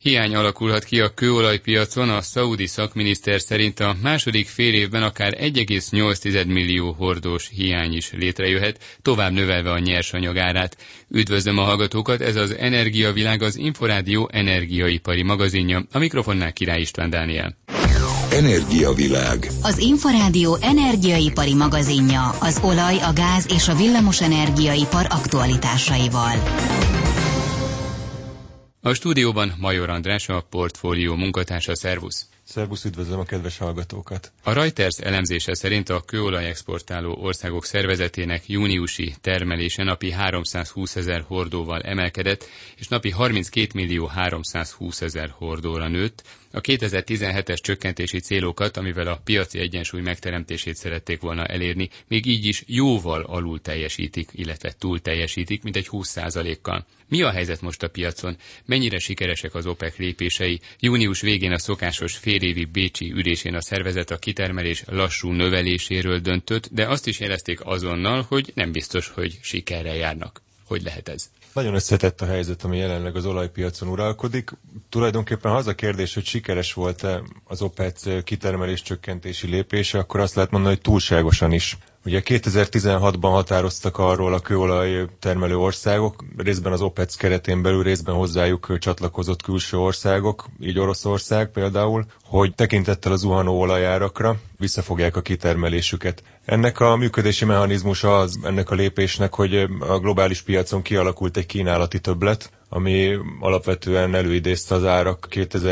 Hiány alakulhat ki a kőolajpiacon, a szaudi szakminiszter szerint a második fél évben akár 1,8 millió hordós hiány is létrejöhet, tovább növelve a nyersanyag árát. Üdvözlöm a hallgatókat, ez az Energiavilág, az Inforádió energiaipari magazinja. A mikrofonnál Király István Dániel. Energiavilág. Az Inforádió energiaipari magazinja az olaj, a gáz és a villamos energiaipar aktualitásaival. A stúdióban Major András, a Portfólió munkatársa. Szervusz! Szervusz, üdvözlöm a kedves hallgatókat! A Reuters elemzése szerint a kőolaj exportáló országok szervezetének júniusi termelése napi 320 000 hordóval emelkedett, és napi 32.320 000 hordóra nőtt. A 2017-es csökkentési célokat, amivel a piaci egyensúly megteremtését szerették volna elérni, még így is jóval alul teljesítik, illetve túl teljesítik, mintegy 20%-kal. Mi a helyzet most a piacon? Mennyire sikeresek az OPEC lépései? Június végén a szokásos félévi bécsi ülésén a szervezet a kitermelés lassú növeléséről döntött, de azt is jelezték azonnal, hogy nem biztos, hogy sikerrel járnak. Hogy lehet ez? Nagyon összetett a helyzet, ami jelenleg az olajpiacon uralkodik. Tulajdonképpen ha az a kérdés, hogy sikeres volt-e az OPEC kitermelés csökkentési lépése, akkor azt lehet mondani, hogy túlságosan is. Ugye 2016-ban határoztak arról a kőolaj termelő országok, részben az OPEC keretén belül, részben hozzájuk csatlakozott külső országok, így Oroszország például, hogy tekintettel a zuhanó olajárakra visszafogják a kitermelésüket. Ennek a működési mechanizmusa az ennek a lépésnek, hogy a globális piacon kialakult egy kínálati többlet, ami alapvetően előidézte az árak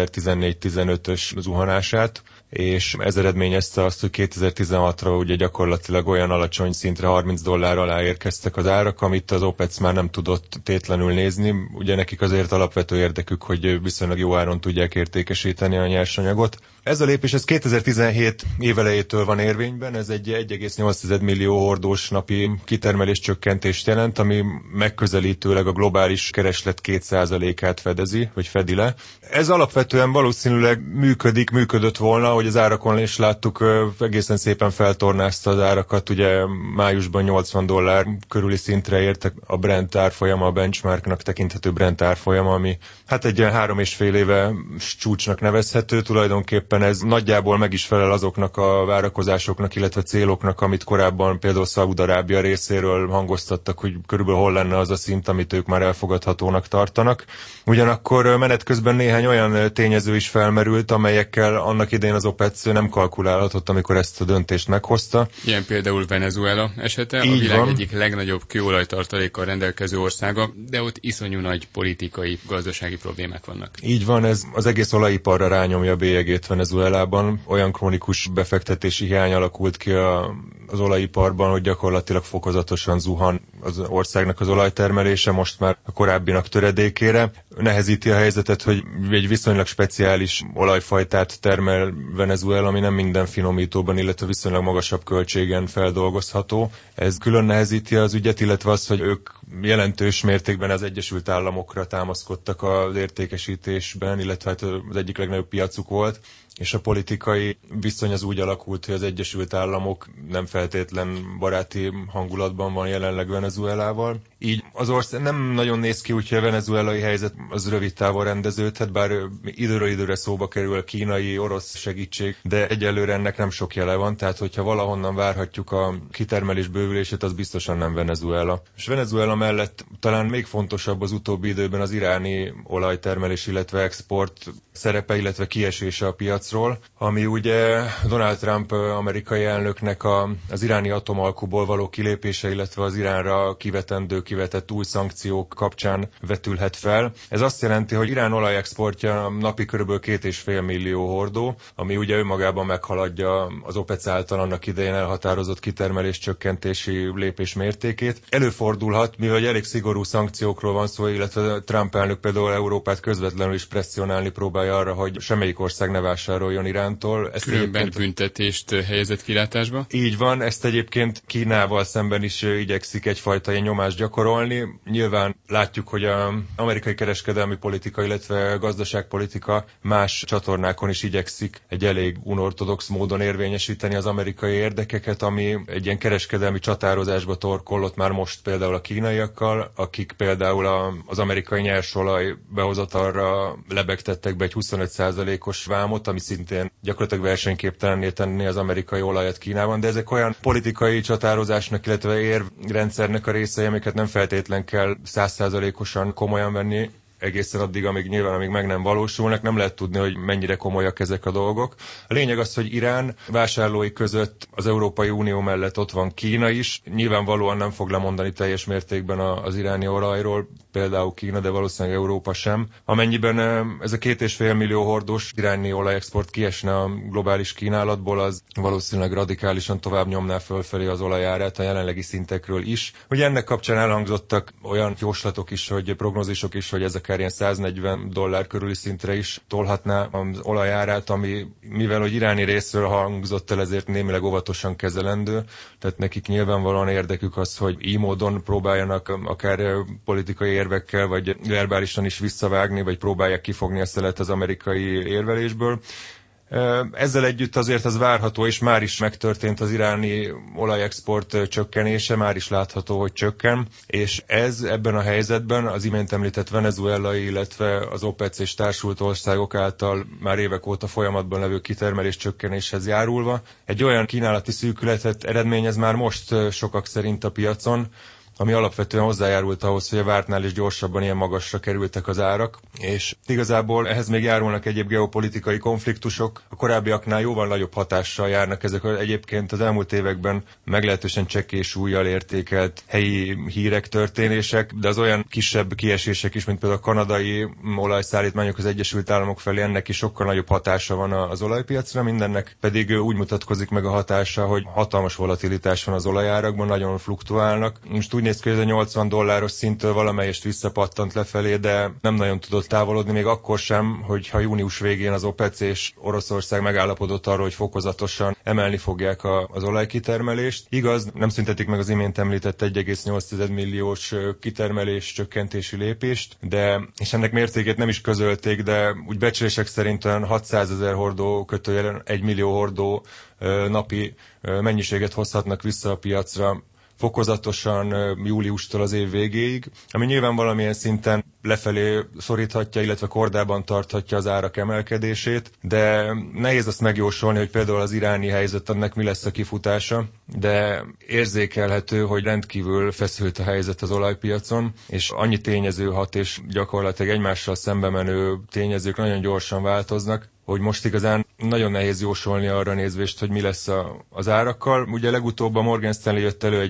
2014-15-ös zuhanását, és ez eredményezte azt, hogy 2016-ra ugye gyakorlatilag olyan alacsony szintre, $30 alá érkeztek az árak, amit az OPEC már nem tudott tétlenül nézni. Ugye nekik azért alapvető érdekük, hogy viszonylag jó áron tudják értékesíteni a nyersanyagot. Ez a lépés, ez 2017 évelejétől van érvényben, ez egy 1,8 millió hordós napi kitermelés csökkentést jelent, ami megközelítőleg a globális kereslet 2%-át fedezi, vagy fedi le. Ez alapvetően valószínűleg működött volna, hogy az árakon is láttuk, egészen szépen feltornázta az árakat, ugye májusban $80 körüli szintre értek a Brent árfolyama, a benchmarknak tekinthető Brent árfolyama, ami hát egy ilyen 3,5 éve csúcsnak nevezhető, tulajdonképpen ez nagyjából meg is felel azoknak a várakozásoknak, illetve céloknak, amit korábban például Szaúd-Arábia részéről hangoztattak, hogy körülbelül hol lenne az a szint, amit ők már elfogadhatónak tartanak. Ugyanakkor menet közben néhány olyan tényező is felmerült, amelyekkel annak idején az OPEC nem kalkulálhatott, amikor ezt a döntést meghozta. Ilyen például Venezuela esete, így a világ van. Egyik legnagyobb kőolajtartalékkal rendelkező országa, de ott iszonyú nagy politikai, gazdasági problémák vannak. Így van, ez az egész olajiparra rányomja a bélyegét Venezuelában. Olyan krónikus befektetési hiány alakult ki az olajiparban, hogy gyakorlatilag fokozatosan zuhan az országnak az olajtermelése, most már a korábbinak töredékére. Nehezíti a helyzetet, hogy egy viszonylag speciális olajfajtát termel Venezuela, ami nem minden finomítóban, illetve viszonylag magasabb költségen feldolgozható. Ez külön nehezíti az ügyet, illetve az, hogy ők jelentős mértékben az Egyesült Államokra támaszkodtak az értékesítésben, illetve hát az egyik legnagyobb piacuk volt, és a politikai viszony az úgy alakult, hogy az Egyesült Államok nem feltétlen baráti hangulatban van jelenleg Venezuelával. Így az ország nem nagyon néz ki úgy, hogy a venezuelai helyzet az rövid távon rendeződhet, bár időről időre szóba kerül a kínai, orosz segítség, de egyelőre ennek nem sok jele van, tehát hogyha valahonnan várhatjuk a kitermelés bővülését, az biztosan nem Venezuela. És Venezuela mellett talán még fontosabb az utóbbi időben az iráni olajtermelés, illetve export szerepe, illetve kiesése a piacról, ami ugye Donald Trump amerikai elnöknek az iráni atomalkuból való kilépése, illetve az Iránra kivetett új szankciók kapcsán vetülhet fel. Ez azt jelenti, hogy Irán olajexportja napi kb. 2,5 millió hordó, ami ugye önmagában meghaladja az OPEC által annak idején elhatározott kitermelés csökkentési lépés mértékét. Előfordulhat, mivel elég szigorú szankciókról van szó, illetve Trump elnök például Európát közvetlenül is presszionálni próbálja arra, hogy semmelyik ország ne vásároljon Irántól. Különben büntetést helyezett kilátásba? Így van, ezt egyébként Kínával szemben is igyekszik egyfajta ilyen nyomást gyakorolni. Nyilván látjuk, hogy az amerikai kereskedelmi politika, illetve gazdaságpolitika más csatornákon is igyekszik egy elég unortodox módon érvényesíteni az amerikai érdekeket, ami egy ilyen kereskedelmi csatározásba torkollott már most például a kínaiak kínaiakkal, akik például az amerikai nyersolaj behozatalra lebegtettek be egy 25%-os vámot, ami szintén gyakorlatilag versenyképtelenné tenni az amerikai olajat Kínában, de ezek olyan politikai csatározásnak, illetve érvrendszernek a részei, amiket nem feltétlen kell 100%-osan komolyan venni, egészen addig, amíg meg nem valósulnak, nem lehet tudni, hogy mennyire komolyak ezek a dolgok. A lényeg az, hogy Irán vásárlói között az Európai Unió mellett ott van Kína is. Nyilvánvalóan nem fog lemondani teljes mértékben az iráni olajról, például Kína, de valószínűleg Európa sem. Amennyiben ez a 2,5 millió hordós iráni olajexport kiesne a globális kínálatból, az valószínűleg radikálisan tovább nyomná fölfelé az olajárát a jelenlegi szintekről is. Ugye ennek kapcsán elhangzottak olyan jóslatok is, hogy prognózisok is, hogy ez akár ilyen $140 körüli szintre is tolhatná az olajárát, ami mivel hogy iráni részről hangzott el, ezért némileg óvatosan kezelendő. Tehát nekik nyilvánvalóan érdekük az, hogy így módon próbáljanak akár politikai érvekkel, vagy verbálisan is visszavágni, vagy próbálják kifogni a szelet az amerikai érvelésből. Ezzel együtt azért az várható, és már is megtörtént az iráni olajexport csökkenése, már is látható, hogy csökken, és ez ebben a helyzetben az imént említett venezuelai, illetve az OPEC és társult országok által már évek óta folyamatban levő kitermelés csökkenéshez járulva egy olyan kínálati szűkületet eredményez már most sokak szerint a piacon, ami alapvetően hozzájárult ahhoz, hogy a vártnál is gyorsabban ilyen magasra kerültek az árak, és igazából ehhez még járulnak egyéb geopolitikai konfliktusok, a korábbiaknál jóval nagyobb hatással járnak ezek egyébként az elmúlt években meglehetősen csekély súllyal értékelt helyi hírek, történések, de az olyan kisebb kiesések is, mint például a kanadai olajszállítmányok az Egyesült Államok felé, ennek is sokkal nagyobb hatása van az olajpiacra, mindennek pedig úgy mutatkozik meg a hatása, hogy hatalmas volatilitás van az olajárakban, nagyon fluktuálnak. Most úgy néz ki, hogy ez a $80 szinttől valamelyest visszapattant lefelé, de nem nagyon tudott távolodni, még akkor sem, hogyha június végén az OPEC és Oroszország megállapodott arról, hogy fokozatosan emelni fogják az olajkitermelést. Igaz, nem szüntetik meg az imént említett 1,8 milliós kitermelés csökkentési lépést, és ennek mértékét nem is közölték, de úgy becslések szerint olyan 600 000 hordó kötőjelen 1 millió hordó napi mennyiséget hozhatnak vissza a piacra fokozatosan júliustól az év végéig, ami nyilván valamilyen szinten lefelé szoríthatja, illetve kordában tarthatja az árak emelkedését, de nehéz azt megjósolni, hogy például az iráni helyzet annak mi lesz a kifutása, de érzékelhető, hogy rendkívül feszült a helyzet az olajpiacon, és annyi tényező hat, és gyakorlatilag egymással szembe menő tényezők nagyon gyorsan változnak, hogy most igazán nagyon nehéz jósolni arra nézvést, hogy mi lesz az árakkal. Ugye legutóbb a Morgan Stanley jött elő egy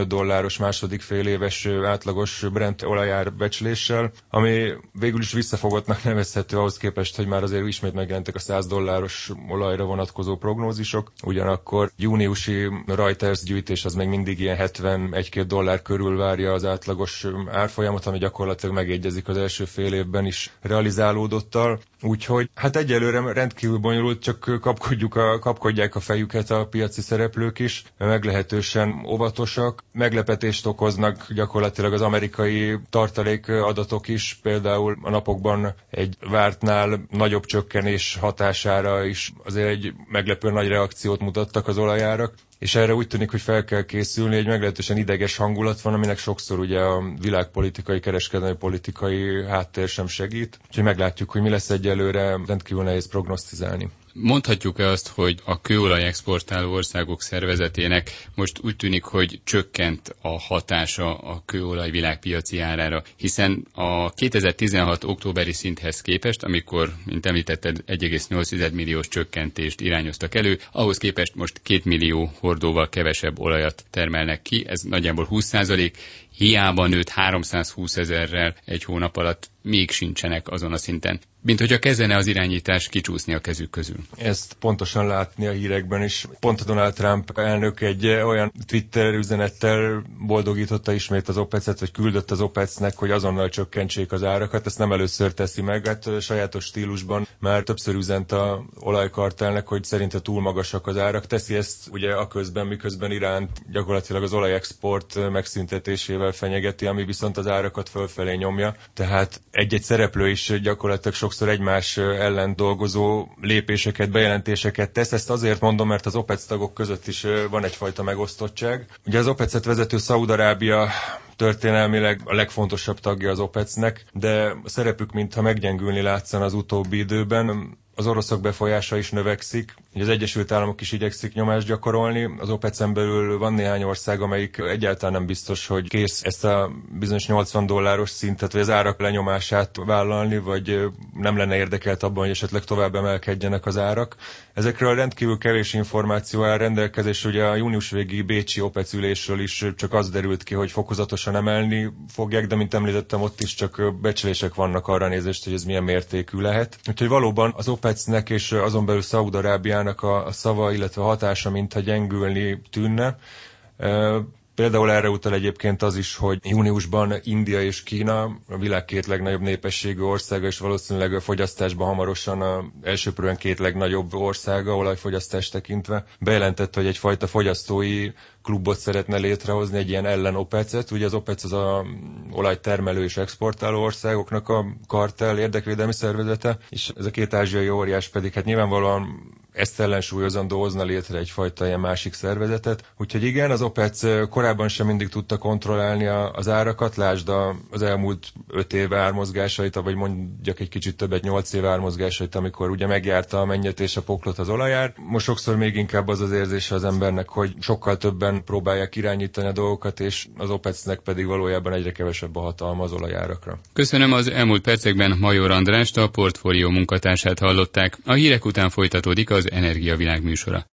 $85 második féléves átlagos Brent olajár becsléssel, ami végül is visszafogottnak nevezhető ahhoz képest, hogy már azért ismét megjelentek a $100 olajra vonatkozó prognózisok. Ugyanakkor júniusi Reuters gyűjtés az még mindig ilyen $71-2 körül várja az átlagos árfolyamot, ami gyakorlatilag megegyezik az első fél évben is realizálódottal. Úgyhogy hát egyelőre rendkívül bonyolult, csak kapkodják a fejüket a piaci szereplők is, meglehetősen óvatosak. Meglepetést okoznak gyakorlatilag az amerikai tartalékadatok is, például a napokban egy vártnál nagyobb csökkenés hatására is azért egy meglepő nagy reakciót mutattak az olajárak. És erre úgy tűnik, hogy fel kell készülni, egy meglehetősen ideges hangulat van, aminek sokszor ugye a világpolitikai, kereskedelmi politikai háttér sem segít. Úgyhogy meglátjuk, hogy mi lesz egyelőre, rendkívül nehéz prognosztizálni. Mondhatjuk-e azt, hogy a kőolaj exportáló országok szervezetének most úgy tűnik, hogy csökkent a hatása a kőolaj világpiaci árára, hiszen a 2016 októberi szinthez képest, amikor, mint említetted, 1,8 milliós csökkentést irányoztak elő, ahhoz képest most 2 millió hordóval kevesebb olajat termelnek ki, ez nagyjából 20%, hiába nőtt 320 000-rel egy hónap alatt, még sincsenek azon a szinten. Mint hogyha kezdene az irányítás kicsúszni a kezük közül. Ezt pontosan látni a hírekben is. Pont a Donald Trump elnök egy olyan Twitter üzenettel boldogította ismét az OPEC-et, vagy küldött az OPEC-nek, hogy azonnal csökkentsék az árakat. Ezt nem először teszi meg, hát sajátos stílusban már többször üzent a olajkartelnek, hogy szerinte túl magasak az árak. Teszi ezt ugye aközben, miközben Iránt gyakorlatilag az olajexport megszüntetésével inflációval fenyegeti, ami viszont az árakat fölfelé nyomja. Tehát egy-egy szereplő is gyakorlatilag sokszor egymás ellen dolgozó lépéseket, bejelentéseket tesz. Ezt azért mondom, mert az OPEC tagok között is van egyfajta megosztottság. Ugye az OPEC-et vezető Szaúd-Arábia történelmileg a legfontosabb tagja az OPEC-nek, de a szerepük mintha meggyengülni látszana az utóbbi időben. Az oroszok befolyása is növekszik, ugye az Egyesült Államok is igyekszik nyomást gyakorolni, az OPEC-en belül van néhány ország, amelyik egyáltalán nem biztos, hogy kész ezt a bizonyos $80 szintet, vagy az árak lenyomását vállalni, vagy nem lenne érdekelt abban, hogy esetleg tovább emelkedjenek az árak. Ezekről rendkívül kevés információ áll rendelkezésre, ugye a június végi bécsi OPEC ülésről is csak az derült ki, hogy fokozatosan emelni fogják, de mint említettem, ott is csak becslések vannak arra nézést, hogy ez milyen mértékű lehet. Úgyhogy valóban az OPEC-nek és azon belül Szaúd-Arábiának a szava, illetve a hatása mintha gyengülni tűnne. Például erre utal egyébként az is, hogy júniusban India és Kína, a világ két legnagyobb népességű országa, és valószínűleg a fogyasztásban hamarosan a elsőprően két legnagyobb országa, olajfogyasztást tekintve, bejelentett, hogy egyfajta fogyasztói klubot szeretne létrehozni, egy ilyen ellen OPEC-et. Ugye az OPEC az a olajtermelő és exportáló országoknak a kartell érdekvédelmi szervezete, és ez a két ázsiai óriás pedig hát nyilvánvalóan ezt ellensúlyozandó hozna létre egyfajta ilyen másik szervezetet. Úgyhogy igen, az OPEC korábban sem mindig tudta kontrollálni az árakat, lásd az elmúlt 5 év ármozgásait, vagy mondjak egy kicsit többet, 8 év ármozgásait, amikor ugye megjárta a mennyet és a poklot az olajár. Most sokszor még inkább az az érzése az embernek, hogy sokkal többen próbálják irányítani a dolgokat, és az OPEC-nek pedig valójában egyre kevesebb a hatalma az olajárakra. Köszönöm, az elmúlt percekben Major Andrást, a Portfólió munkatársát hallották. A hírek után folytatódik az Energiavilág műsora.